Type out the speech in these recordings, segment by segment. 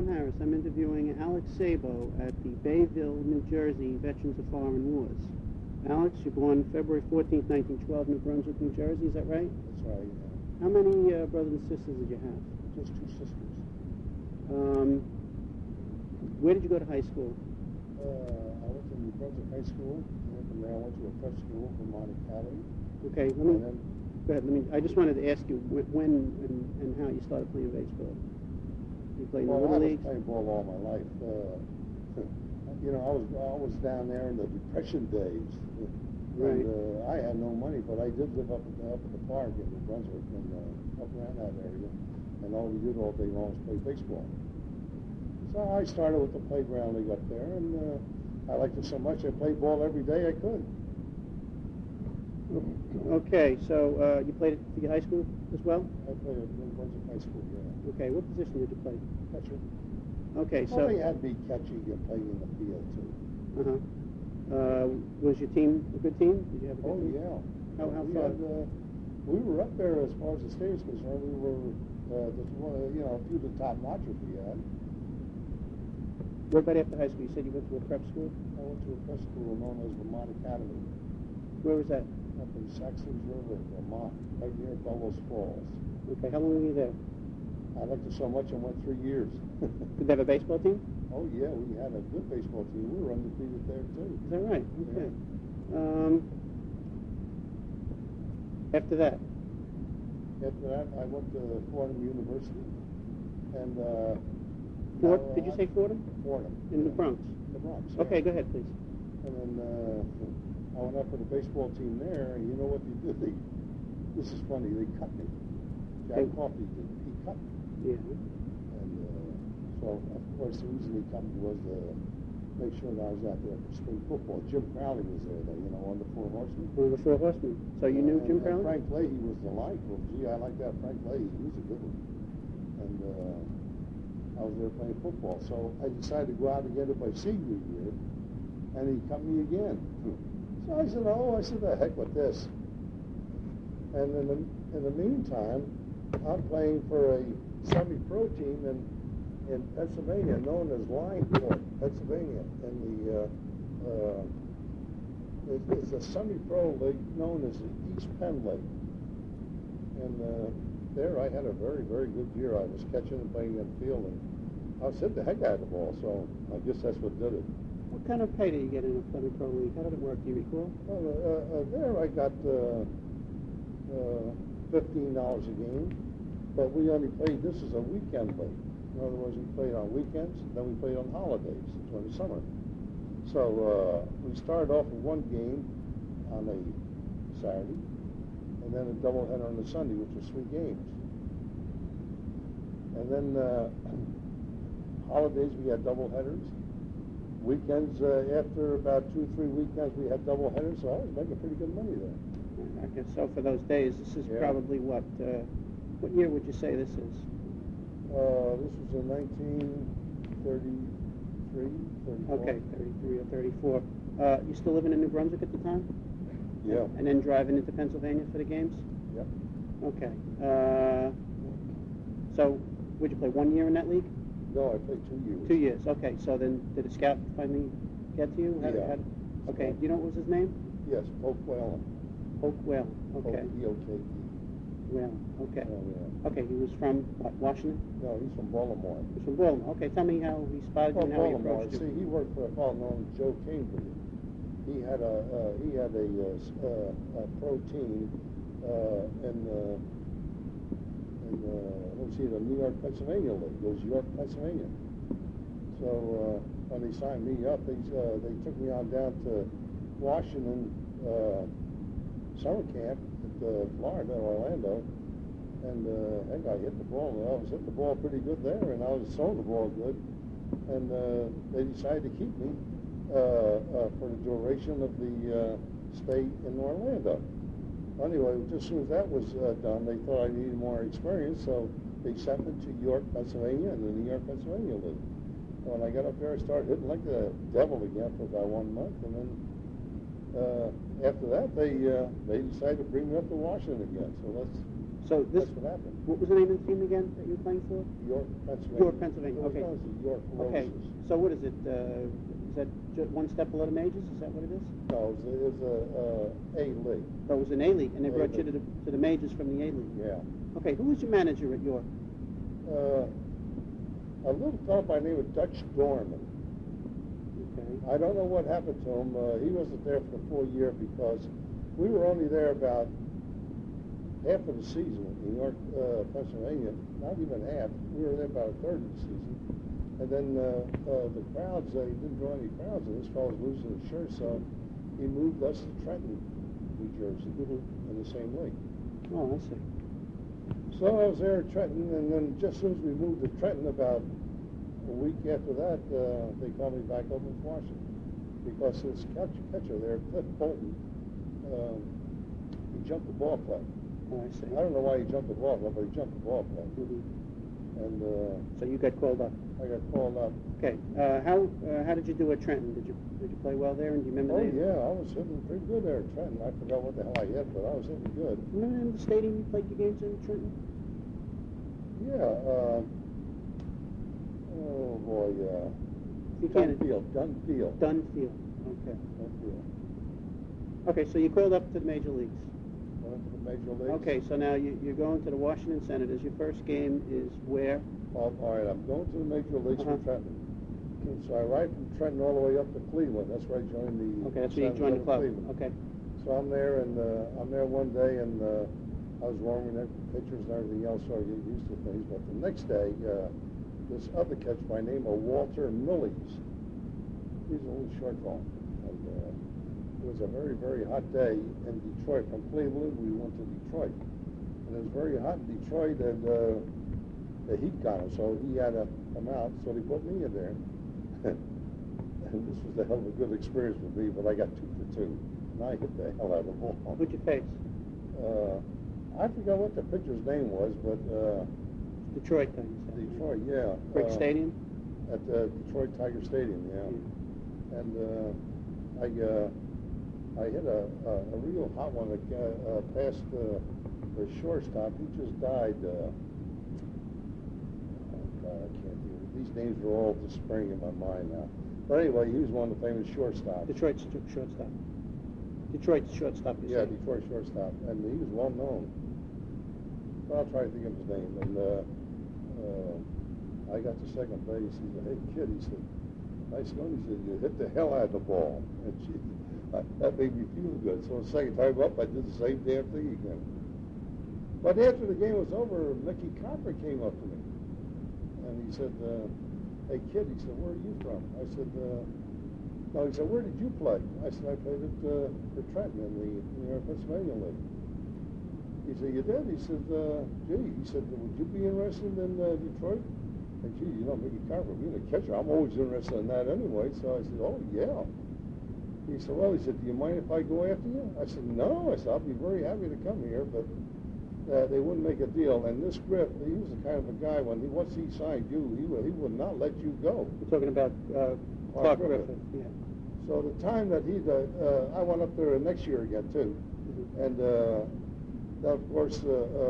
Tom Harris. I'm interviewing Alex Sabo at the Bayville, New Jersey Veterans of Foreign Wars. Alex, you're born February 14th, 1912, New Brunswick, New Jersey. Is that right? That's right. How many brothers and sisters did you have? Just two sisters. Where did you go to high school? I went to New Brunswick High School, and from there I went to a prep school, Vermont Academy. Okay, go ahead. I just wanted to ask you when and how you started playing baseball. You played in the Little League? I was playing ball all my life. I was down there in the Depression days. Right. And I had no money, but I did live up at the park in New Brunswick and up around that area. And all we did all day long was play baseball. So I started with the playground league up there, and I liked it so much I played ball every day I could. Okay, so you played at the high school as well? I played at New Brunswick High School, yeah. Okay, what position did you play? Catcher. Okay, Well, so... they had me catching and playing in the field, too. Was your team a good team? Did you have a good team? Yeah. How far? We were up there as far as the state is concerned. We were, a few of the top notchers we had. What about after high school? You said you went to a prep school? I went to a prep school known as Vermont Academy. Where was that? Up in Saxons River, Vermont, right near Bellows Falls. Okay, how long were you there? I liked it so much I went 3 years. Did they have a baseball team? Oh, yeah, we had a good baseball team. We were undefeated there, too. Is that right? Okay. Yeah. After that? After that, I went to Fordham University. And, did you say Fordham? Fordham. In the Bronx? The Bronx, yeah. Okay, go ahead, please. And then I went up for the baseball team there, and you know what they did? This is funny. They cut me. Jack Coffey did. He cut me. Yeah. And so, of course, the reason he cut me was to make sure that I was out there for spring football. Jim Crowley was there, on the Four Horsemen. On the Four Horsemen. So you knew Jim Crowley? Frank Leahy was the line coach. Gee, I like that Frank Leahy. He was a good one. And I was there playing football. So I decided to go out again my senior year, and he cut me again. So I said, the heck with this. And in the meantime, I'm playing for a semi-pro team in Pennsylvania, known as Lineport, Pennsylvania. And it's a semi-pro league known as the East Penn League. And there I had a very, very good year. I was catching and playing in the field, and I was hitting the heck out of the ball, so I guess that's what did it. What kind of pay did you get in a semi-pro league? How did it work? Do you recall? Well, there I got $15 a game, but we only played, this is a weekend league. In other words, we played on weekends, then we played on holidays during the summer. So we started off with one game on a Saturday, and then a doubleheader on a Sunday, which was 3 games. And then holidays, we had doubleheaders. Weekends, after about 2 or 3 weekends, we had doubleheaders, so I was making pretty good money there. I guess so. For those days, this is probably what year would you say this is? This was in 1933, 34. Okay, 33 or 34. You still living in New Brunswick at the time? Yeah. And then driving into Pennsylvania for the games? Yep. Okay. So, would you play 1 year in that league? No, I played 2 years. 2 years. Okay. So then, did a scout finally get to you? Okay. Do you know what was his name? Yes, Polk Whalen. Polk Whalen. Okay. P-O-K-E. Whalen. Okay. Oh, yeah. Okay. He was from what, Washington? No, he's from Baltimore. He's from Baltimore. Okay. Tell me how he spotted you and how he Baltimore. approached you. See, he worked for a fellow named Joe Cambry. He had a pro team in the New York, Pennsylvania League. It was York, Pennsylvania. So when they signed me up, they took me on down to Washington summer camp at Florida, Orlando, and heck, I hit the ball. I was hitting the ball pretty good there, and I was throwing the ball good. And they decided to keep me for the duration of the stay in Orlando. Anyway, just as soon as that was done, they thought I needed more experience, so they sent me to York, Pennsylvania, and the New York, Pennsylvania League. When I got up there, I started hitting like the devil again for about 1 month, and then after that, they decided to bring me up to Washington again. So So this, That's what happened. what was the name of the team again that you were playing for? York, Pennsylvania. York, Pennsylvania, It was okay. known as the York Okay, Roses. so what is it? Is that one step below the majors? Is that what it is? No, it was a A-League. Oh, it was an A-League, and they brought you A-League. to the majors from the A-League. Yeah. Okay, who was your manager at York? A little fellow by the name of Dutch Dorman. Okay. I don't know what happened to him. He wasn't there for the full year because we were only there about half of the season in York, Pennsylvania. Not even half. We were there about a third of the season. And then the crowds, he didn't draw any crowds, and this fellow's losing his shirt, so he moved us to Trenton, New Jersey, in the same league. Oh, I see. So I was there at Trenton, and then just as soon as we moved to Trenton, about a week after that, they called me back over to Washington because this catcher there, Cliff Bolton, he jumped the ball play. Oh, I see. I don't know why he jumped the ball play, but he jumped the ball play. And So you got called up. I got called up. Okay. How did you do at Trenton? Did you play well there? And do you remember? Oh yeah, I was hitting pretty good there at Trenton. I forgot what the hell I hit, but I was hitting good. Remember in the stadium you played your games in Trenton? Yeah. Oh boy. You can't. Dunfield. Dunfield. Okay. Dunfield. Okay, so you called up to the major leagues. Went to the major leagues. Okay, so now you're going to the Washington Senators. Your first game is where? All right, I'm going to the major leagues Uh-huh. from Trenton. So I ride from Trenton all the way up to Cleveland. That's where I joined the. Okay, that's where you Senators joined the of club. Cleveland. Okay. So I'm there, and I'm there one day, and I was warming up pitchers and everything else, so I get used to things. But the next day, this other catcher by the name of Walter Millies, he's a little short ball, and it was a very, very hot day in Detroit. From Cleveland, we went to Detroit, and it was very hot in Detroit, and the heat got him, so he had to come out. So they put me in there, and this was a hell of a good experience for me. But I got 2 for 2. And I hit the hell out of the ball. Who'd you face? I forgot what the pitcher's name was, but Detroit then. you said. Detroit, yeah. Brick Stadium? At the Detroit Tiger Stadium, yeah. And I hit a real hot one that past the shortstop. He just died. Oh God, I can't do it. These names are all just springing in my mind now. But anyway, he was one of the famous shortstops. Detroit's shortstop. Detroit's shortstop, you Yeah, said. Detroit shortstop, and he was well known. But I'll try to think of his name. And I got to second base. He said, "Hey kid," he said, "nice going." He said, "You hit the hell out of the ball." And that made me feel good. So the second time up, I did the same damn thing again. But after the game was over, Mickey Copper came up to me, and he said, "Hey kid," he said, "where are you from?" I said, no, he said, "Where did you play?" I said, "I played at for Trenton in the New York, Pennsylvania League." He said, "You did?" He said, "Gee," he said, "would you be interested in Detroit?" And gee, you know, Mickey Carver being a catcher, I'm always interested in that anyway. So I said, "Oh yeah." He said, "Well," he said, "do you mind if I go after you?" I said, "No." I said, "I'll be very happy to come here, but they wouldn't make a deal." And this Griff, he was the kind of a guy once he signed you, he would not let you go. We're talking about Clark Griffith. Yeah. So the time that I went up there next year again too, and of course,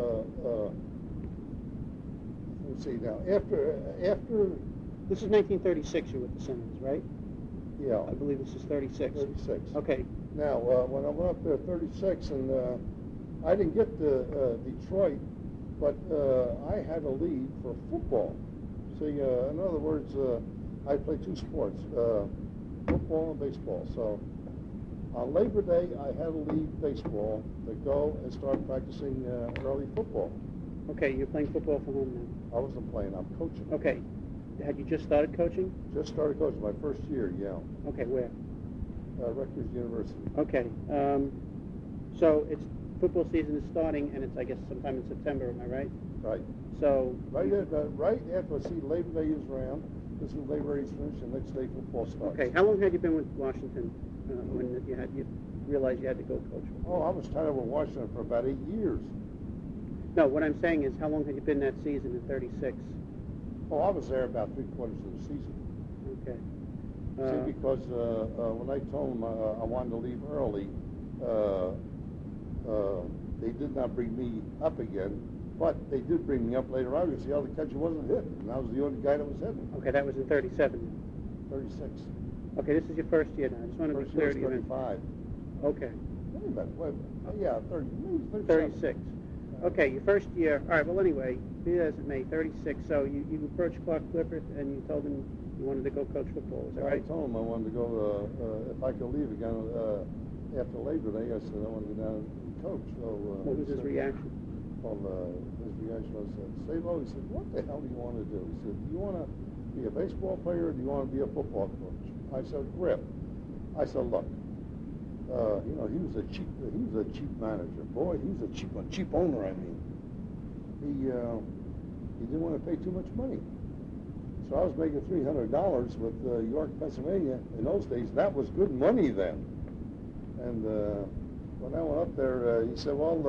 let's see now. After This is 1936. You're with the Senators, right? yeah, I believe this is 36. 36. Okay. Now when I went up there 36, and I didn't get to Detroit, but I had a lead for football. See, in other words, I played 2 sports. Football and baseball. So on Labor Day, I had to leave baseball to go and start practicing early football. Okay, you're playing football for home now. I wasn't playing, I'm coaching. Okay. Had you just started coaching? Just started coaching my first year, yeah. Okay, where? Rutgers University. Okay. So it's football season is starting, and it's, I guess, sometime in September, am I right? Right. So Right after, see, Labor Day is around. This is Labor Day is finished, and next day football starts. okay, how long had you been with Washington when you realized you had to go coach? Oh, I was tied up with Washington for about 8 years. No, what I'm saying is, how long had you been that season in 36? Oh, I was there about 3/4 of the season. Okay. See, because when I told him I wanted to leave early, They did not bring me up again, but they did bring me up later on because the other catcher wasn't hitting, and I was the only guy that was hitting. Okay, that was in 37. 36. Okay, this is your first year now. I just want to be First clear year to was you. 35. Okay, Wait a minute, wait a minute. Yeah, 30, maybe 36. 37. Okay, your first year. All right, well, anyway, be that as it may, 36. So you approached Clark Clifford and you told him you wanted to go coach football. Is that right? I told him I wanted to go, if I could leave again after Labor Day, I said I wanted to go down and coach. So, What was his reaction? Well, his reaction was, Sabo, he said, what the hell do you want to do? He said, do you want to be a baseball player or do you want to be a football coach? I said, Griff. I said, look, you know, he was a cheap manager. Boy, he was a cheap owner, I mean. He didn't want to pay too much money. So I was making $300 with York, Pennsylvania in those days. That was good money then. And when I went up there, he said, well,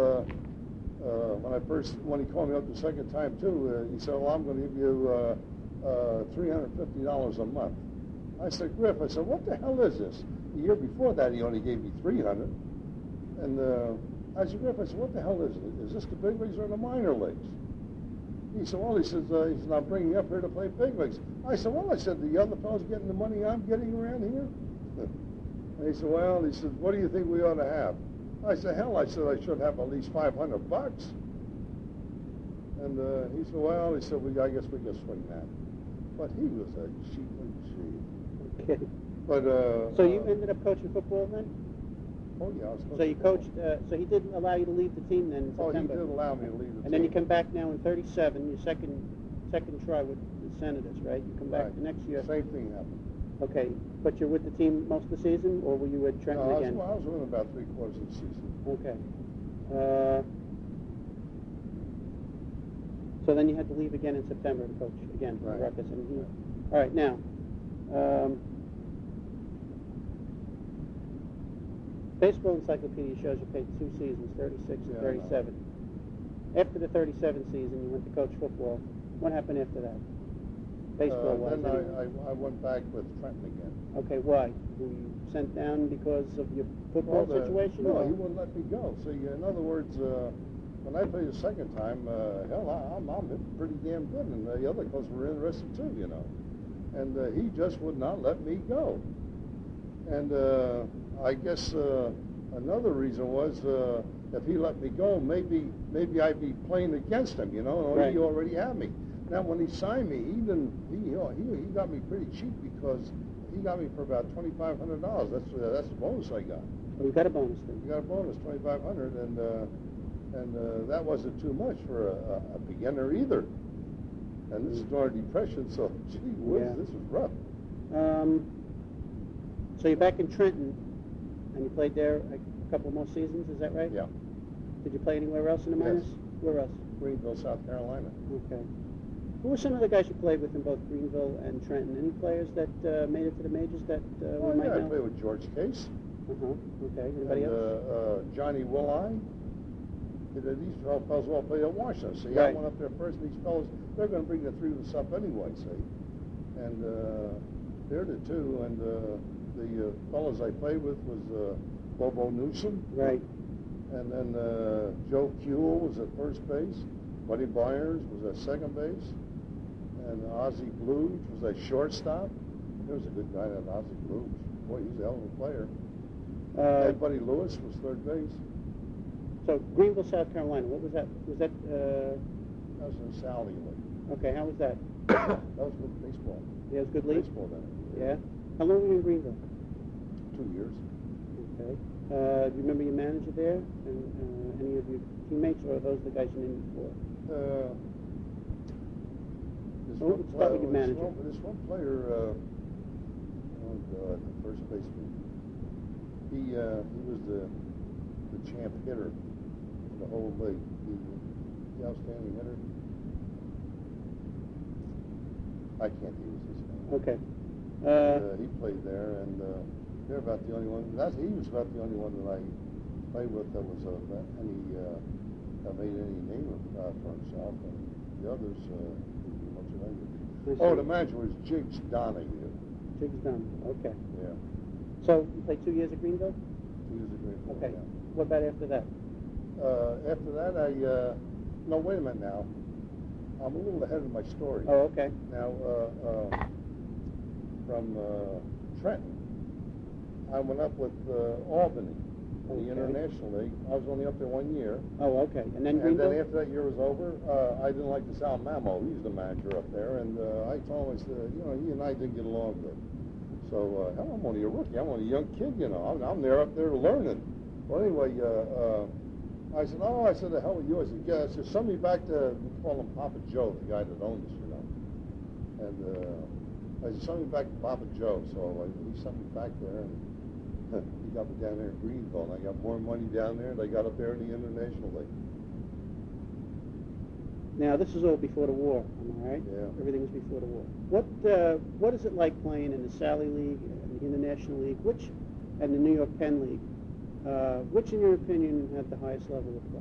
when he called me up the second time too, he said, well, I'm going to give you $350 a month. I said, Griff, I said, what the hell is this? The year before that, he only gave me $300. And I said, Griff, I said, what the hell is it? Is this the big leagues or the minor leagues? He said, well, he says, I'm bringing you up here to play big leagues. I said, well, I said, the other fellows getting the money I'm getting around here? And he said, well, he said, what do you think we ought to have? I said, hell, I said, I should have at least $500. And he said, well, he said, I guess we can swing that. But he was a cheap. Okay. But so you ended up coaching football then? Oh yeah, I was coaching. So you coached. So he didn't allow you to leave the team then in September. Oh, he did allow me to leave the team. And then you come back now in 37. Your second try with the Senators, right? You come back Right. the next year. Same thing happened. Okay, but you're with the team most of the season, or were you at Trenton No, again? I was with him about 3/4 of the season. Okay. So then you had to leave again in September to coach again for Right. Ruckus. And he, all right, now, Baseball Encyclopedia shows you played 2 seasons, 36 and Yeah, 37. After the 37 season, you went to coach football. What happened after that? Baseball-wise. Then I went back with Trenton again. Okay, why? Were you sent down because of your football situation? No, or? he wouldn't let me go. See, in other words, when I played the second time, hell, I'm hitting pretty damn good, and the other coaches were interested too, you know. And he just would not let me go. And I guess another reason was if he let me go, maybe I'd be playing against him, you know. Right. He already had me. Now, when he signed me, he got me pretty cheap because he got me for about $2,500. That's the bonus I got. Well, you got a bonus then. You got a bonus, $2,500, and that wasn't too much for a beginner either. And this is during Depression, so gee whiz, Yeah. this was rough. So you're back in Trenton, and you played there a couple more seasons, is that right? Yeah. Did you play anywhere else in the minors? Yes. Where else? Greenville, South Carolina. Okay. Who were some of the guys you played with in both Greenville and Trenton? Any players that made it to the majors that we might I know? played with George Case. Okay. Anybody and, else? Johnny Willi. These fellows all played at Washington. See, Right. I went up there first, and these fellows, they're going to bring the three of us up anyway, see. And they're the two, and the fellows I played with was Bobo Newsom. Right. And then Joe Kuehl was at first base. Buddy Byers was at second base. And Ozzie Bluge was at shortstop. There was a good guy, that Ozzie Bluge. Boy, he was a hell of a player. And Buddy Lewis was third base. So Greenville, South Carolina. What was that? Was that? That was in Sally League. Okay. How was that? That was good baseball. Yeah, it was good league. Baseball then. Yeah. How long were you in Greenville? 2 years. Okay. Do you remember your manager there and any of your teammates, or are those the guys you named before? Well, let's start with your manager. This one player, oh God, the first baseman. He was the champ hitter in the whole league. The outstanding hitter. I can't use his name. Okay. He played there, and they're about the only one. He was about the only one that I played with that was that made any name for himself. And the others, much of anything. Oh, the manager was Jiggs Donahue. Jiggs Donahue. Okay. Yeah. So you played 2 years at Greenville? 2 years at Greenville. Okay. Yeah. What about after that? after that, no, wait a minute now. I'm a little ahead of my story. Oh, okay. Now, from Trenton, I went up with Albany in the Okay. International League. I was only up there 1 year. Oh, okay. And then And Greenville? then after that year was over, I didn't like the Sal Mamo. He's the manager up there. And I told him, I said, he and I didn't get along good. So, hell, I'm only a rookie. I'm only a young kid, I'm there up there learning. Well, anyway, I said, the hell with you. I said, yeah, I said, send me back to, we call him Papa Joe, the guy that owned us, And I said, send me back to Papa Joe. So he sent me back there, and he got me down there in Greenville, and I got more money down there, and I got up there in the International League. Now, this is all before the war, am I right? Yeah. Everything was before the war. What is it like playing in the Sally League, and the International League, and the New York Penn League? Which, in your opinion, had the highest level of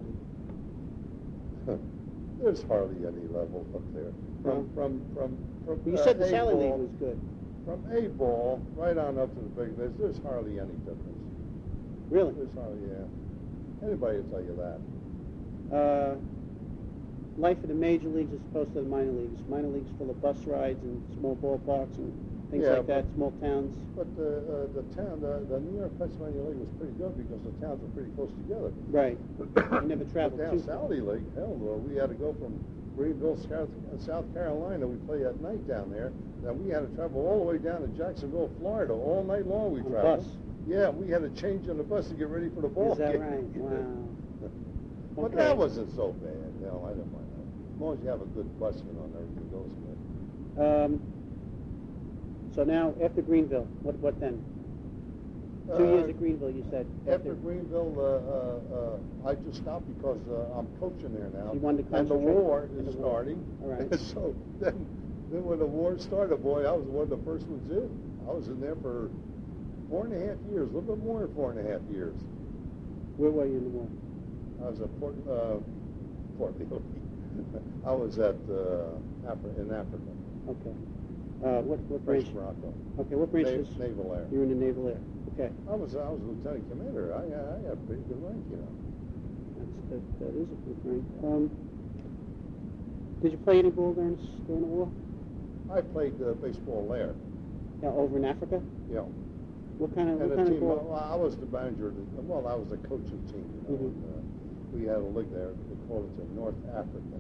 play? There's hardly any level up there. From You said the A Sally ball, League was good. From A ball right on up to the big leagues, there's hardly any difference. Really? There's hardly, yeah. Anybody will tell you that. Life in the major leagues as opposed to the minor leagues. Minor leagues full of bus rides and small ballparks and things Yeah, like that, small towns. But the New York Pennsylvania League was pretty good because the towns were pretty close together. Right. You never But traveled down too far. Sally League, hell, we had to go from Greenville, South Carolina. We play at night down there. Then we had to travel all the way down to Jacksonville, Florida. All night long we On a traveled. bus? Yeah, we had to change on the bus to get ready for the ball Is that game. right? Wow. But Okay. that wasn't so bad. No, I didn't mind that. As long as you have a good bus, and everything goes good. So now, after Greenville, what then? 2 years at Greenville, you said. After Greenville, I just stopped because I'm coaching there now. You wanted to and the concentrate war on is the war. starting. All right. So then when the war started, boy, I was one of the first ones in. I was in there for 4.5 years, a little bit more than 4.5 years. Where were you in the war? I was at Port Lee. I was at in Africa. Okay. What French branch? Morocco. Okay, what branch was? Naval Air. You were in the Naval Air. Okay. I was lieutenant commander. I had a pretty good rank, That is a good rank. Did you play any ball during the war? I played baseball there. Yeah, over in Africa. Yeah. What kind of And the what kind team, of ball? I was the manager. I was the coach of the team. Mhm. And, we had a league there. They called it the North African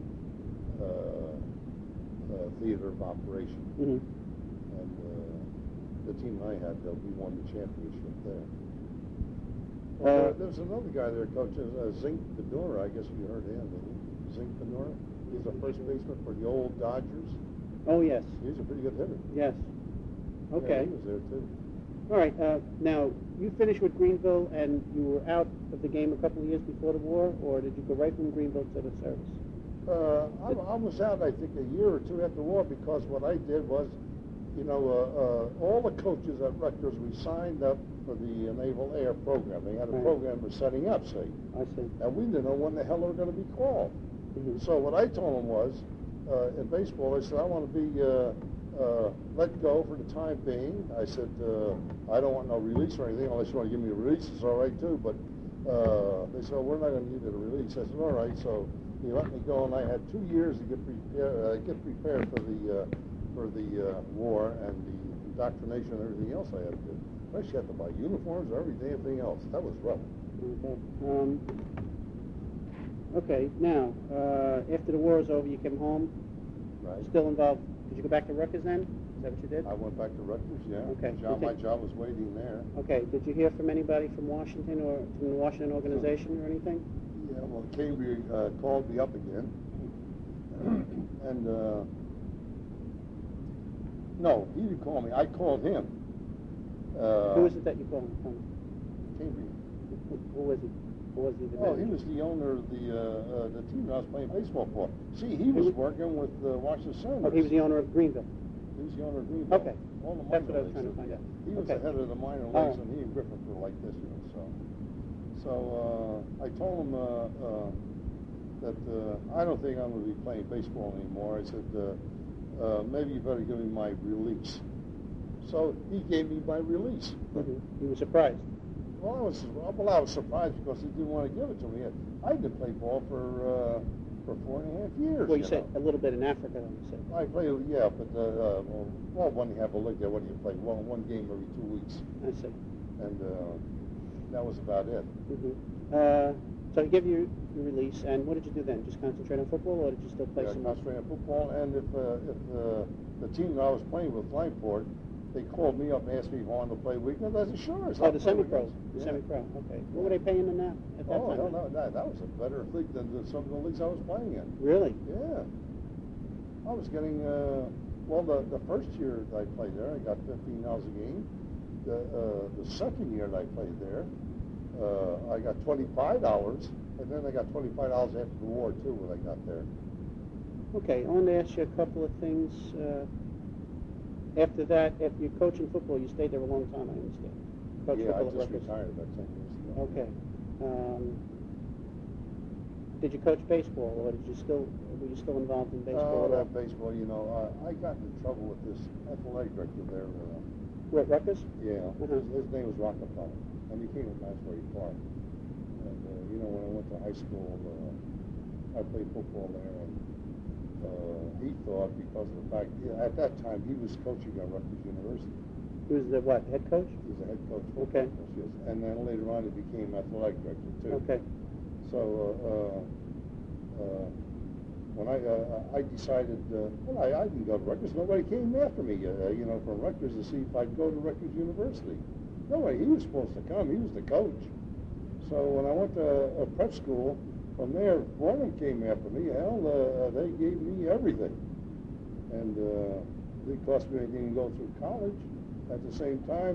Theater of Operation. Mm-hmm. And the team I had, we won the championship there. There's another guy there, coach, Zink Benora. I guess you heard him. Zink Benora. He's a first baseman for the old Dodgers. Oh yes. He's a pretty good hitter. Yes. Okay. Yeah, he was there too. All right. Now you finished with Greenville, and you were out of the game a couple of years before the war, or did you go right from Greenville to the service? I was out, I think, a year or two after the war because what I did was, all the coaches at Rutgers, we signed up for the Naval Air program. They had a Right. program for setting up, see, I see. and we didn't know when the hell they were going to be called. Mm-hmm. So what I told them was, in baseball, I said, I want to be let go for the time being. I said, I don't want no release or anything. Unless you want to give me a release, it's all right too. But they said, we're not going to give you a release. I said, all right. So he let me go, and I had 2 years to get prepared for the war and the indoctrination and everything else I had to do. I actually had to buy uniforms, everything else. That was rough. Okay. Okay. Now, after the war was over, you came home. Right. Still involved. Did you go back to Rutgers then? Is that what you did? I went back to Rutgers, yeah. Okay. My job was waiting there. Okay. Did you hear from anybody from Washington or from the Washington organization or anything? Yeah, well, Cambry called me up again. And, no, he didn't call me. I called him. Who is it that you called? Cambry. Who was he? Who was he? Oh, he was the owner of the team that I was playing baseball for. See, he was working with Washington Senators. Oh, he was the owner of Greenville. He was the owner of Greenville. Okay. All the That's minor what I was trying to leagues. find out. He was Okay. the head of the minor All leagues, right. and he and Griffith were like this, So I told him that I don't think I'm going to be playing baseball anymore. I said, maybe you better give me my release. So he gave me my release. Mm-hmm. He was surprised. I was surprised because he didn't want to give it to me. I didn't play ball for 4.5 years. Well, you said a little bit in Africa, you said. I played, yeah, but when you have a league there, what do you play? Well, one game every 2 weeks. I see. And that was about it. Mm-hmm. So he gave you your release, and what did you do then? Just concentrate on football, or did you still play some? Concentrate on football, and if the team that I was playing with, Langport, they called me up and asked me if I wanted to play weekends. I said, sure. Oh, the semi-pro. The semi-pro, okay. What were they paying in that at that time? Oh, no, that was a better league than some of the leagues I was playing in. Really? Yeah. I was getting, the first year that I played there, I got $15 a game. The second year that I played there, I got $25, and then I got $25 after the war, too, when I got there. Okay, I wanted to ask you a couple of things. After that, after you coaching football, you stayed there a long time, I understand. I just retired about 10 years ago. Okay. Did you coach baseball, or were you still involved in baseball? Baseball, I got into trouble with this athletic director there. Where, at Rutgers? Yeah. His name was Rockefeller, and he came to Masbury Park. And, when I went to high school, I played football there, and he thought, because of the fact, at that time, he was coaching at Rutgers University. He was the what, head coach? He was the head coach. Okay. Yes. And then later on, he became athletic director, too. Okay. So when I decided, I didn't go to Rutgers. Nobody came after me, from Rutgers to see if I'd go to Rutgers University. Nobody. He was supposed to come. He was the coach. So when I went to prep school, from there, Fordham came after me. Hell, they gave me everything. And it didn't cost me anything to go through college. At the same time,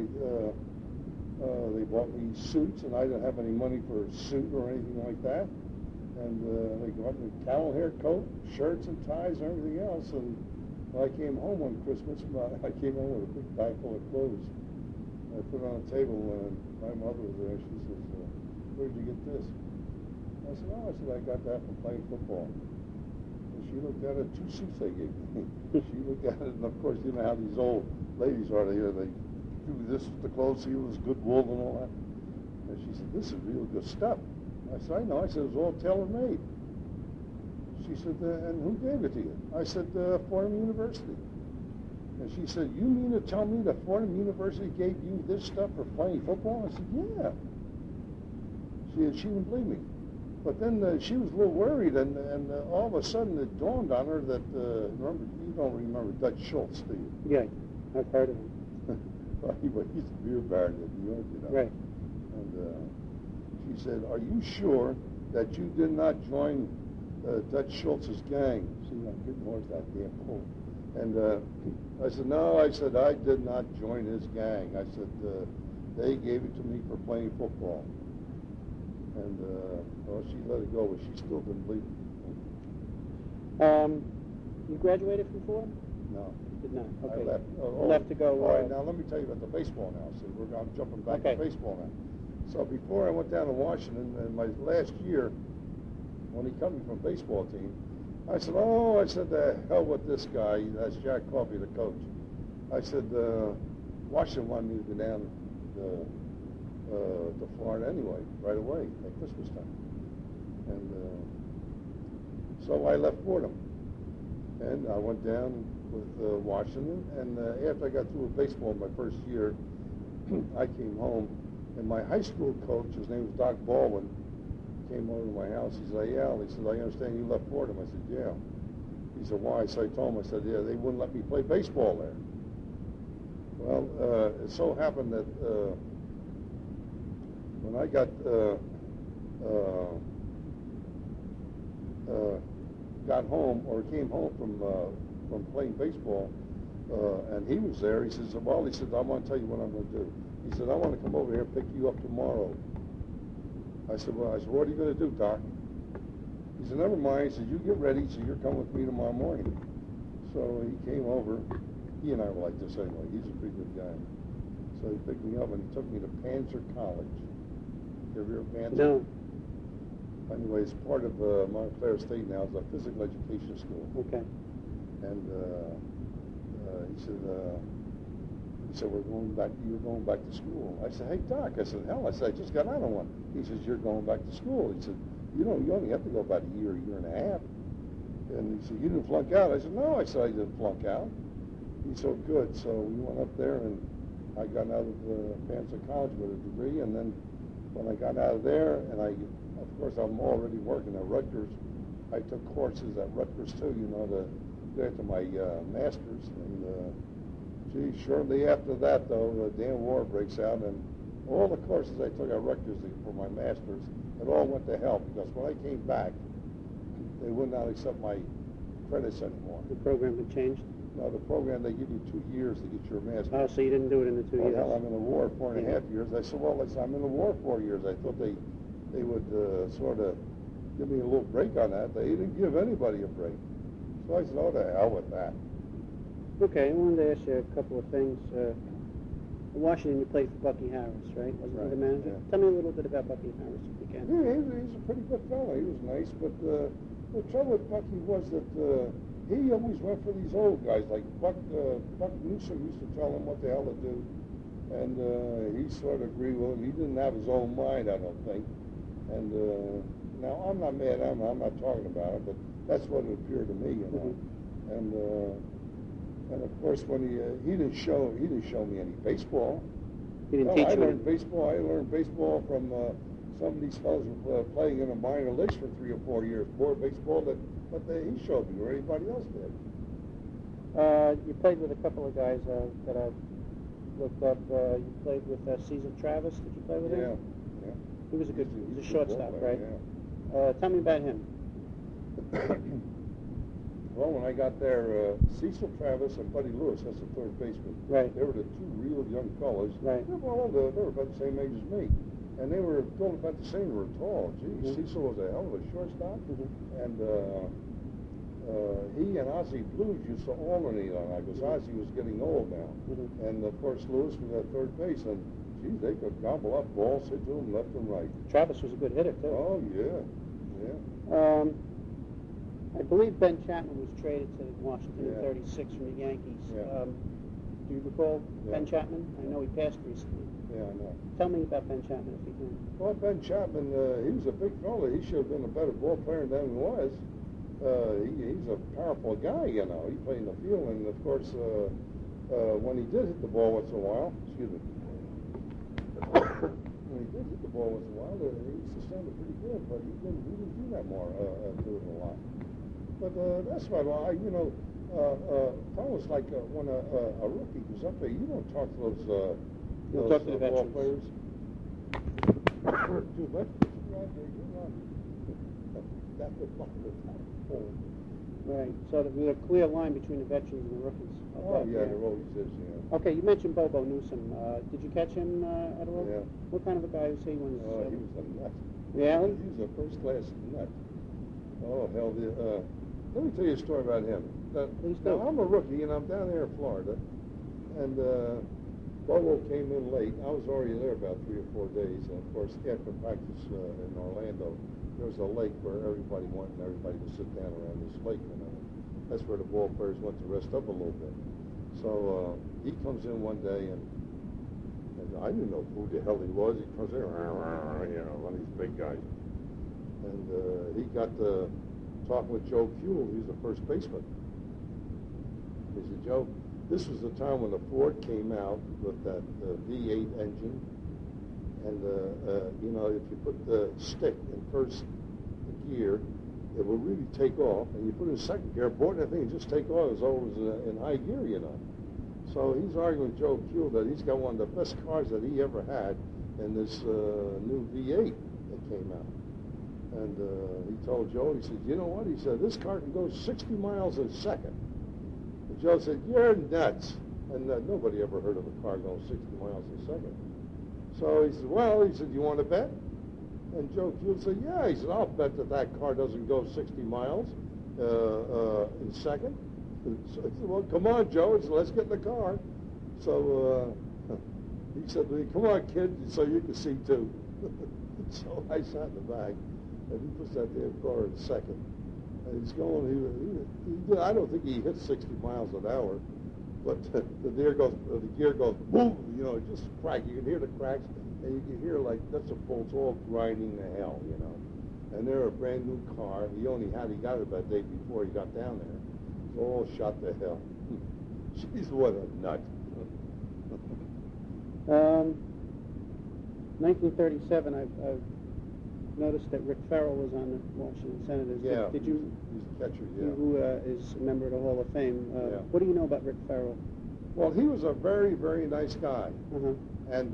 they bought me suits, and I didn't have any money for a suit or anything like that. And they got me a camel hair coat, shirts and ties and everything else. And when I came home on Christmas, I came home with a big bag full of clothes. I put it on the table, and my mother was there. She says, where did you get this? I said, I got that from playing football. And she looked at it, 2 suits they gave me. She looked at it, and of course, you know how these old ladies are. They do this with the clothes, see it was good wool and all that. And she said, this is real good stuff. I said, I know. I said, it was all tailor-made. She said, and who gave it to you? I said, Fordham University. And she said, you mean to tell me that Fordham University gave you this stuff for playing football? I said, yeah. She didn't believe me. But then she was a little worried, and all of a sudden it dawned on her that, you don't remember Dutch Schultz, do you? Yeah, I've heard of him. He's a beer baron in New York, Right. And she said, are you sure that you did not join Dutch Schultz's gang? See, I'm getting more of that damn pull. And I said, no, I did not join his gang. I said, they gave it to me for playing football. And, she let it go, but she still didn't believe it. You graduated from Fordham? No. Did not? Okay. I left. Left to go... All right, now let me tell you about the baseball now. See, I'm jumping back to baseball now. So before I went down to Washington, in my last year, when he cut me from baseball team, I said, the hell with this guy. That's Jack Coffey, the coach. I said, Washington wanted me to go down to Florida anyway, right away, at Christmas time. And so I left Fordham. And I went down with Washington, and after I got through with baseball my first year, I came home, and my high school coach, his name was Doc Baldwin, came over to my house. He said, hey, Al, he said, I understand you left Fordham. I said, yeah. He said, why? So I told him, I said, yeah, they wouldn't let me play baseball there. Well, it so happened that when I got home, or came home from playing baseball, and he was there, he says, well, he said, I want to tell you what I'm going to do. He said, I want to come over here and pick you up tomorrow. I said, what are you going to do, Doc? He said, never mind. He said, you get ready, so you're coming with me tomorrow morning. So he came over. He and I were like this anyway. He's a pretty good guy. So he picked me up, and he took me to Panzer College. You ever hear of Panzer? No. Anyway, it's part of Montclair State now. It's a physical education school. Okay. And he said, He said, you're going back to school. I said, hey, Doc. I said, hell, I said, I just got out of one. He says, you're going back to school. He said, you only have to go about a year and a half. And he said, you didn't flunk out. I said, no. I said, I didn't flunk out. He said, good. So we went up there, and I got out of Panzer College with a degree. And then when I got out of there, and of course, I'm already working at Rutgers. I took courses at Rutgers, too, to get to my master's. And, shortly after that, though, the damn war breaks out, and all the courses I took at Rutgers for my master's, it all went to hell, because when I came back, they would not accept my credits anymore. The program had changed? No, the program, they give you 2 years to get your master's. Oh, so you didn't do it in the 2 years? Hell, I'm in the war 4.5 years. I said, well, I'm in the war 4 years. I thought they would sort of give me a little break on that. They didn't give anybody a break. So I said, oh, to hell with that. Okay, I wanted to ask you a couple of things. In Washington, you played for Bucky Harris, right? Wasn't he the manager? Yeah. Tell me a little bit about Bucky Harris, if you can. Yeah, he's a pretty good fellow. He was nice, but the trouble with Bucky was that he always went for these old guys. Like Buck Newsom used to tell him what the hell to do, and he sort of agreed with him. He didn't have his own mind, I don't think. And now, I'm not mad at him. I'm not talking about it, but that's what it appeared to me, Mm-hmm. And of course, when he didn't show me any baseball. He didn't teach you? I learned baseball from some of these fellows who were playing in the minor leagues for 3 or 4 years. More baseball than he showed me, or anybody else did. You played with a couple of guys that I've looked up. You played with Cesar Travis. Did you play with him? Yeah. He was a shortstop, right? Yeah. Tell me about him. Well, when I got there, Cecil Travis and Buddy Lewis, that's the third baseman. Right. They were the 2 real young fellas. Right. They were about the same age as me. And they were going about the same. They were tall. Gee, Mm-hmm. Cecil was a hell of a shortstop. Mm-hmm. And he and Ozzie Blues used to alternate on that, because Ozzie was getting old now. Mm-hmm. And, of course, Lewis was at third base. And, gee, they could gobble up balls, hit to him left and right. Travis was a good hitter, too. Oh, yeah. I believe Ben Chapman was traded to Washington in Yeah. '36 from the Yankees. Yeah. Do you recall Ben Chapman? I know he passed recently. Yeah, I know. Tell me about Ben Chapman, if you can. Well, Ben Chapman, he was a big fella. He should have been a better ball player than he was. He's a powerful guy, He played in the field, and of course, when he did hit the ball once in a while, excuse me, when he did hit the ball once in a while, he used to stand it pretty good, but he didn't do that more, do it a lot. But that's about all. Fellas like when a rookie goes up there, you don't talk to those talk to the ball veterans. players. Dude, that's right there. You're not. That's the pole. Right. So there's a clear line between the veterans and the rookies. Oh, yeah, there always is, yeah. Okay, you mentioned Bobo Newsom. Did you catch him at all? Yeah. What kind of a guy was he when Oh, he was a nut. Really? He was a first-class nut. Oh, hell, let me tell you a story about him. Please do. Now, I'm a rookie, and I'm down there in Florida, and Bobo came in late. I was already there about 3 or 4 days, and of course, after practice in Orlando, there was a lake where everybody went, and everybody would sit down around this lake, That's where the ball players went to rest up a little bit. So he comes in one day, and I didn't know who the hell he was. He comes in, one of these big guys. And he got to talking with Joe Kuhl. He's the first baseman. He said, Joe, this was the time when the Ford came out with that V8 engine. And, if you put the stick in first gear, it will really take off. And you put it in second gear, boy, that thing will just take off as though it was in high gear, So he's arguing with Joe Kuhl that he's got one of the best cars that he ever had in this new V8 that came out. And he told Joe, he said, you know what? He said, this car can go 60 miles a second. And Joe said, you're nuts. And nobody ever heard of a car going 60 miles a second. So he said, well, you want to bet? And Joe Kuhl said, yeah. He said, I'll bet that car doesn't go 60 miles in a second. So I said, well, come on, Joe. He said, let's get in the car. So he said to me, come on, kid, so you can see too. So I sat in the back, and he puts that damn car in second. And he's going, I don't think he hit 60 miles an hour, but the gear goes boom, you know, it just crack. You can hear the cracks, and you can hear like bolts all grinding to hell, you know. And they're a brand new car. He got it about a day before he got down there. It's all shot to hell. Jeez, what a nut. 1937, I've noticed that Rick Farrell was on the Washington Senators. Yeah, Did you? He's a catcher, yeah. Who is a member of the Hall of Fame. Yeah. What do you know about Rick Farrell? Well, he was a very, very nice guy. Uh-huh. And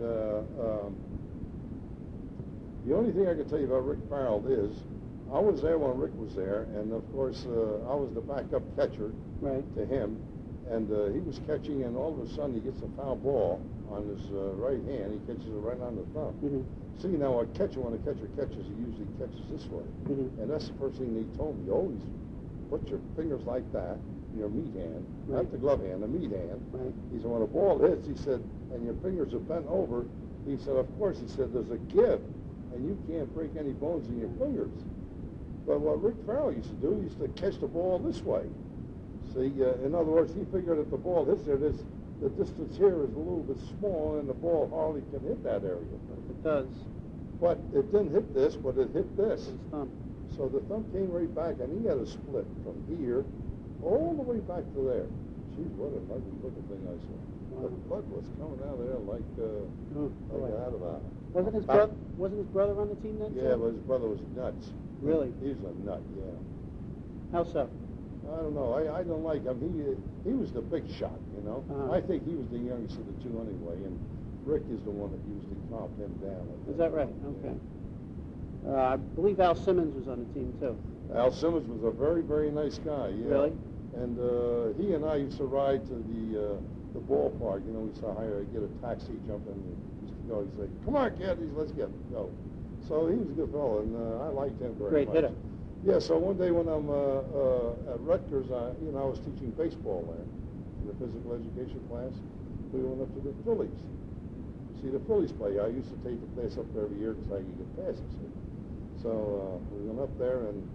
the only thing I can tell you about Rick Farrell is I was there when Rick was there, and of course I was the backup catcher to him. And he was catching, and all of a sudden he gets a foul ball on his right hand. He catches it right on the thumb. Mm-hmm. See, now when a catcher catches, he usually catches this way. Mm-hmm. And that's the first thing he told me. Always put your fingers like that, your meat hand, not the glove hand, the meat hand. Right. He said, when a ball hits, he said, and your fingers are bent over, he said, of course, he said, there's a give, and you can't break any bones in your fingers. But what Rick Farrell used to do, he used to catch the ball this way. See, in other words, he figured if the ball hits there, the distance here is a little bit small, and the ball hardly can hit that area. It does. But it didn't hit this, but it hit this. His thumb. So the thumb came right back, and he had a split from here all the way back to there. Geez, what an ugly looking thing I saw. Wow. The blood was coming out of there like out of a... Wasn't his brother on the team then? Yeah, too? but his brother was nuts. Really? He was a nut, yeah. How so? I don't know. I don't like him. He was the big shot, you know. Uh-huh. I think he was the youngest of the two anyway, and Rick is the one that usually calmed him down. Is that right? Okay. I believe Al Simmons was on the team too. Al Simmons was a very, very nice guy. Yeah. Really? And he and I used to ride to the ballpark. You know, we used to get a taxi, jump in. He used to go. He'd say, "Come on, kid, let's go." So he was a good fellow, and I liked him very much. Great hitter. Yeah. So one day when I'm at Rutgers, I was teaching baseball there in the physical education class. We went up to the Phillies. See the Phillies play. I used to take the class up there every year because I could get passes. So we went up there, and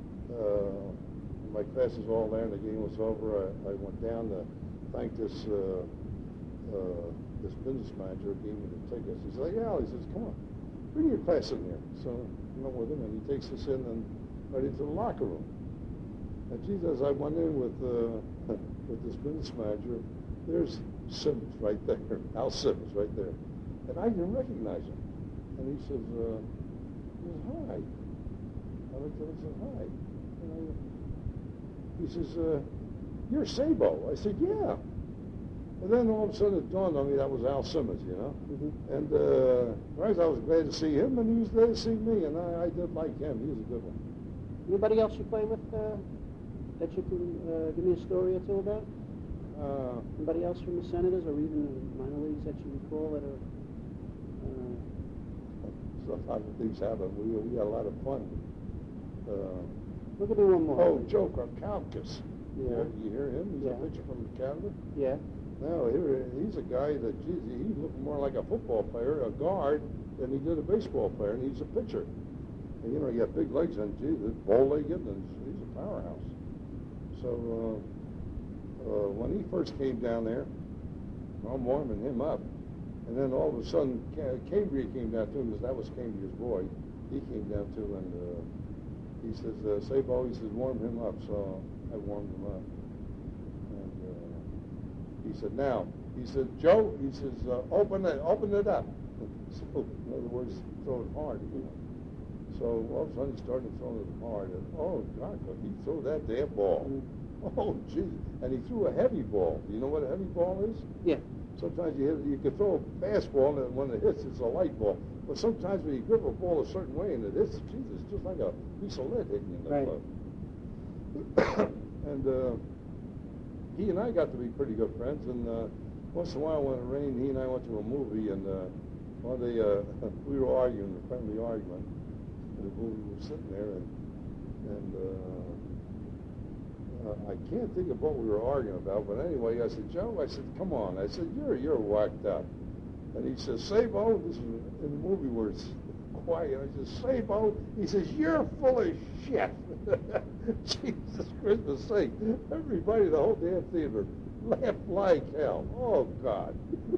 my class was all there, and the game was over. I went down to thank this business manager who gave me the tickets. He said, "Yeah," he says, "Come on, bring your class in here." So I went with him, and he takes us in and right into the locker room. And Jesus, I went in with this business manager. There's Simmons right there, Al Simmons right there, and I didn't recognize him. And he says, "Hi." I looked at him and said, "Hi." He says, "You're Sabo." I said, "Yeah." And then all of a sudden it dawned on me that was Al Simmons, you know. Mm-hmm. And first I was glad to see him, and he was glad to see me, and I did like him. He was a good one. Anybody else you play with that you can give me a story or two about? Anybody else from the Senators or even the minor leagues that you recall that are... Sometimes things happen. We had a lot of fun. Look at me one more. Oh, Joe Karkauskas. Yeah. You hear him? He's a pitcher from Canada. Yeah. No, he's a guy that, geez, he looked more like a football player, a guard, than he did a baseball player, and he's a pitcher. And, you know, he got big legs, and, geez, bow-legged, and he's a powerhouse. So when he first came down there, I'm warming him up. And then all of a sudden, Cambria came down too, because that was Cambria's boy. He came down too, and he says, "Sabo," he says, "warm him up." So I warmed him up. And he said, "Now," he said, "Joe," he says, open it up." So, in other words, throw it hard, you know. So all of a sudden he started throwing it hard, and oh God, he threw that damn ball. Oh gee, and he threw a heavy ball. Do you know what a heavy ball is? Yeah. Sometimes you can throw a fastball, and when it hits, it's a light ball. But sometimes when you grip a ball a certain way and it hits, Jesus, it's just like a piece of lead hitting you in the glove. And he and I got to be pretty good friends. And once in a while, when it rained, he and I went to a movie, and one day we were arguing, a friendly argument. And the movie was sitting there, and I can't think of what we were arguing about, but anyway, I said, "Joe," I said, "come on." I said, you're whacked up. And he says, "Sabo," this is in the movie where it's quiet. I said, "Sabo," he says, "You're full of shit." Jesus Christmas sake. Everybody, the whole damn theater laughed like hell. Oh, God.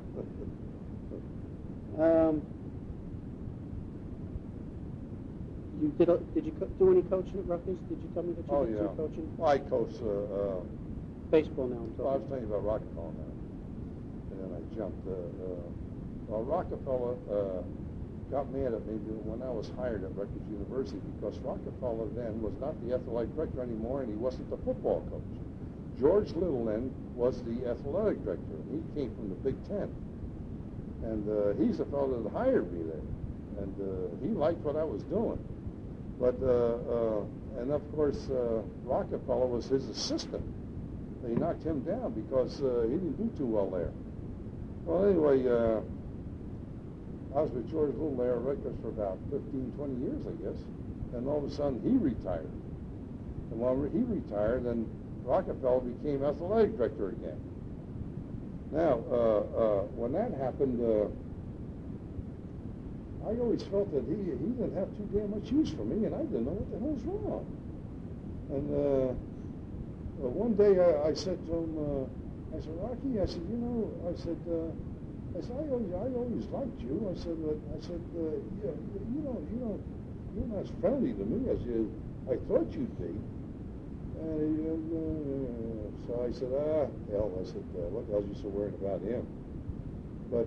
Did you do any coaching at Rutgers? Did you tell me that you Oh, did yeah. some coaching? Well, I coached, Baseball now, I'm well, I was talking. telling you about Rockefeller now. And then I jumped. Well, Rockefeller got mad at me when I was hired at Rutgers University because Rockefeller then was not the athletic director anymore, and he wasn't the football coach. George Little then was the athletic director. He came from the Big Ten. And he's the fellow that hired me there. And he liked what I was doing. But, and of course, Rockefeller was his assistant. They knocked him down because he didn't do too well there. Well, anyway, I was with George Little there at Rutgers for about 15, 20 years, I guess. And all of a sudden, he retired. And when he retired, then Rockefeller became athletic director again. Now, when that happened, I always felt that he didn't have too damn much use for me, and I didn't know what the hell was wrong. And one day I said to him, I said, Rocky, I said, I always liked you. I said, yeah, you're not as friendly to me as I thought you'd be. And so I said, hell, I said, what the hell are you so worried about him? But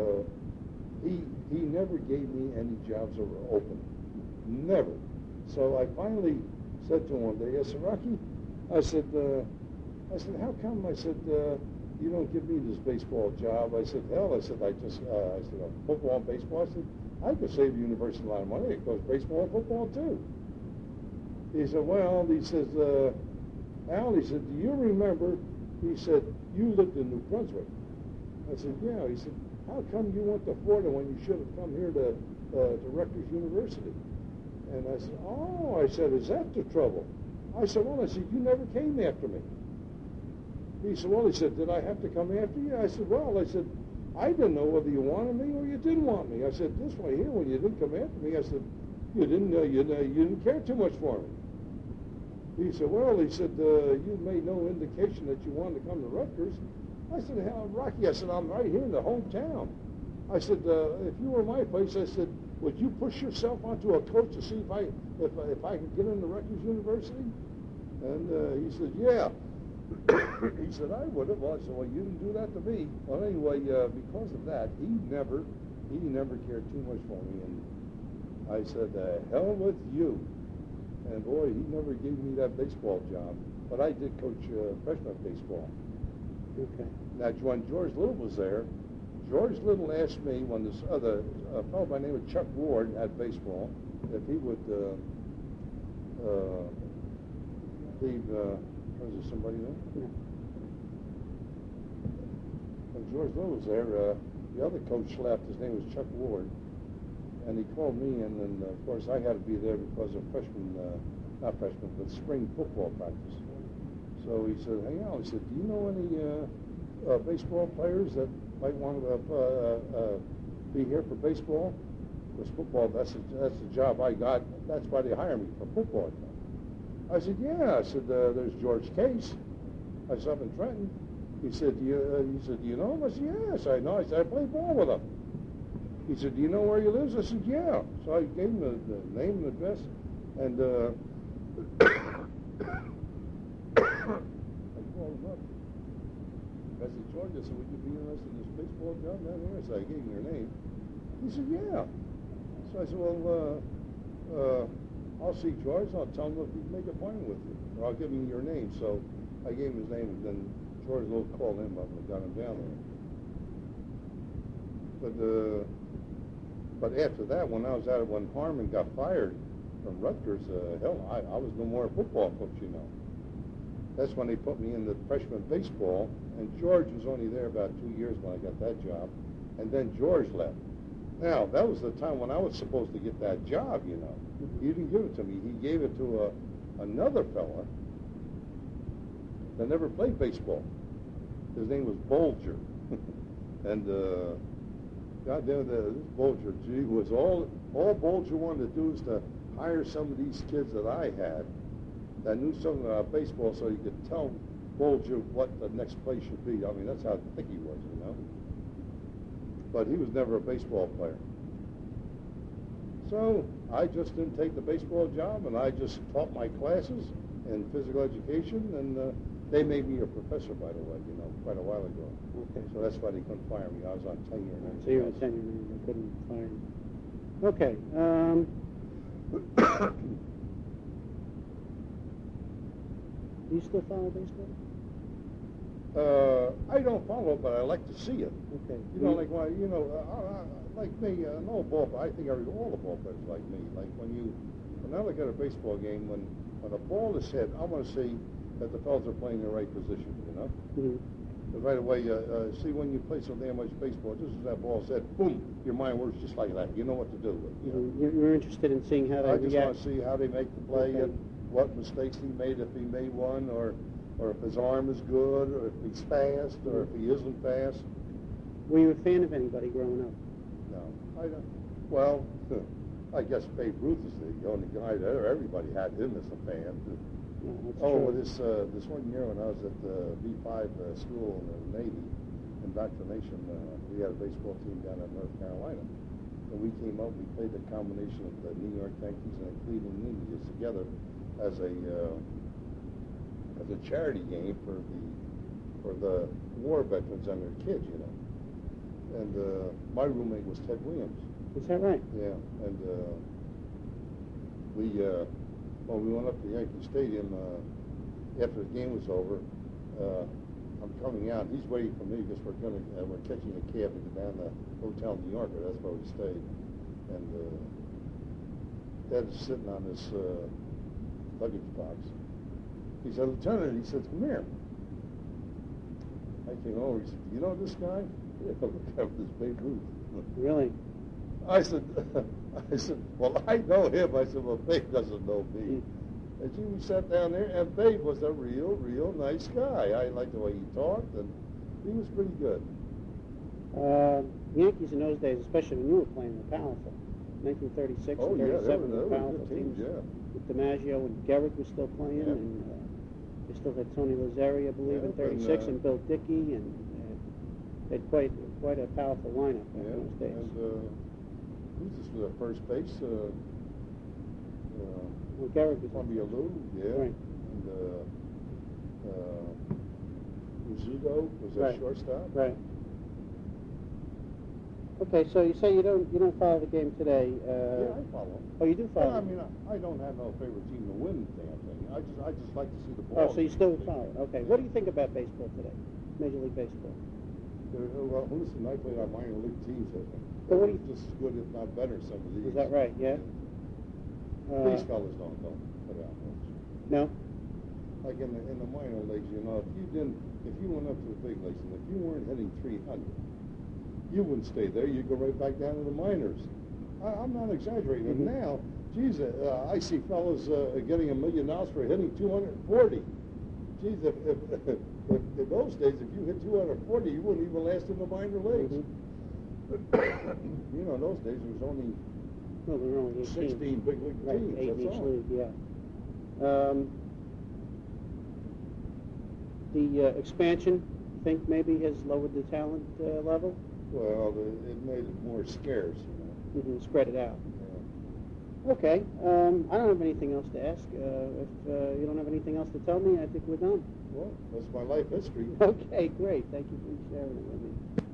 he never gave me any jobs that were open. Never. So I finally said to him one day, I said, Rocky, I said, how come, I said, you don't give me this baseball job? I said, hell, I said, football and baseball. I said, I could save the university a lot of money. It goes baseball and football, too. He said, well, he says, Al, he said, do you remember, he said, you lived in New Brunswick. I said, yeah. He said, how come you went to Florida when you should have come here to Rutgers University? And I said, oh, I said, is that the trouble? I said, well, I said, you never came after me. He said, well, he said, did I have to come after you? I said, well, I said, I didn't know whether you wanted me or you didn't want me. I said, this way here, when you didn't come after me, I said, you didn't care too much for me. He said, well, he said, you made no indication that you wanted to come to Rutgers. I said, hell, Rocky, I said, I'm right here in the hometown. I said, if you were my place, I said, would you push yourself onto a coach to see if I could get into Rutgers University? And he said, yeah. He said, I would have. Well, I said, well, you didn't do that to me. Well, anyway, because of that, he never cared too much for me. And I said, hell with you. And boy, he never gave me that baseball job. But I did coach freshman baseball. Okay. Now, when George Little was there, George Little asked me when this other fellow by the name of Chuck Ward had baseball, if he would leave. Was there somebody there? Yeah. When George Little was there, the other coach left. His name was Chuck Ward. And he called me, and then, of course, I had to be there because of spring football practice. So he said, hey, Al, he said, do you know any baseball players that might want to be here for baseball? Because football, that's the job I got. That's why they hire me for football. I said, yeah. I said, there's George Case. I said, up in Trenton. He said, do you know him? I said, yes, I know. I said, I played ball with him. He said, do you know where he lives? I said, yeah. So I gave him the name and address. And I called him up. I said, George, I said, would you be interested in this baseball job down here? So I gave him your name. He said, yeah. So I said, well, I'll see George. I'll tell him if he can make an appointment with you. Or I'll give him your name. So I gave him his name, and then George Little called him up and got him down there. But after that, when Harmon got fired from Rutgers, hell, I was no more a football coach, you know. That's when they put me in the freshman baseball, and George was only there about 2 years when I got that job, and then George left. Now, that was the time when I was supposed to get that job, you know. He didn't give it to me. He gave it to another fella that never played baseball. His name was Bolger. And goddamn, this Bolger, gee, was all Bolger wanted to do is to hire some of these kids that I had that knew something about baseball, so he could tell told you what the next play should be. I mean, that's how thick he was, you know. But he was never a baseball player. So I just didn't take the baseball job, and I just taught my classes in physical education, and they made me a professor, by the way, you know, quite a while ago. Okay. So that's why they couldn't fire me. I was on tenure and everything So you were else. on tenure and they couldn't fire you. Okay. Do you still follow baseball? I don't follow it, but I like to see it. Okay. You know, like why? You know, like me, an old ball. I think all the ball players like me. Like when I look at a baseball game, when a ball is hit, I want to see that the fellas are playing the right position. You know. Mm-hmm. But right away, see when you play so damn much baseball, just as that ball said, boom, your mind works just like that. You know what to do with. You know? You're interested in seeing how they I just react. want to see how they make the play Okay. and what mistakes he made, if he made one, or if his arm is good, or if he's fast, or if he isn't fast. Were you a fan of anybody growing up? No, I don't. Well, I guess Babe Ruth is the only guy that everybody had him as a fan. No, that's Oh, true. this one year when I was at the B-5 school in the Navy, indoctrination, we had a baseball team down in North Carolina. And we came up, we played the combination of the New York Yankees and the Cleveland Indians together as a charity game for the war veterans and their kids, you know. And my roommate was Ted Williams. Is that right? Yeah, and we went up to Yankee Stadium after the game was over. I'm coming out. He's waiting for me because we're catching a cab to go down to Hotel New Yorker. That's where we stayed. And Ted's sitting on this luggage box. He said, "Lieutenant," he said, "come here." I came over. He said, "You know this guy?" Yeah, look at this Babe Ruth. Really? I said, well, I know him. I said, well, Babe doesn't know me. And we sat down there, and Babe was a real nice guy. I liked the way he talked, and he was pretty good. The Yankees in those days, especially when you were playing, were powerful. 1936 Oh, and yeah, 37 they were were powerful good teams, yeah. With DiMaggio and Gehrig was still playing, Yeah. and they still had Tony Lazzeri, I believe, in Yeah, 36, and, and Bill Dickey, and they had quite a powerful lineup back Yeah, in those days. and who's this for the first base? Well, Gehrig was Columbia Lou, yeah. Right. And Rizzuto was a Right. shortstop. Right. Okay, so you say you don't follow the game today. Yeah, I follow. Oh, you do follow. Well, I mean, I don't have no favorite team to win the damn thing. I just like to see the ball. Oh, so you still follow. Okay. What do you think about baseball today? Major League Baseball. Well, listen, I played on minor league teams. But what do you- Just as good, if not better, some of these. Is that right? Yeah. These fellas don't put out much. No. Like in the minor leagues, you know, if you went up to the big leagues and if you weren't hitting 300, you wouldn't stay there. You'd go right back down to the minors. I'm not exaggerating. Mm-hmm. And now, geez, I see fellas getting $1 million for hitting 240. Geez, if in those days, if you hit 240, you wouldn't even last in the minor leagues. Mm-hmm. You know, in those days, there was only No, there were only 18. 16 big league Right, teams. 8 in That's each all. league. Yeah. The expansion, you think maybe has lowered the talent level? Well, it made it more scarce, you know. Mm-hmm. Spread it out. Yeah. Okay. I don't have anything else to ask. If you don't have anything else to tell me, I think we're done. Well, that's my life history. Okay, great. Thank you for sharing it with me.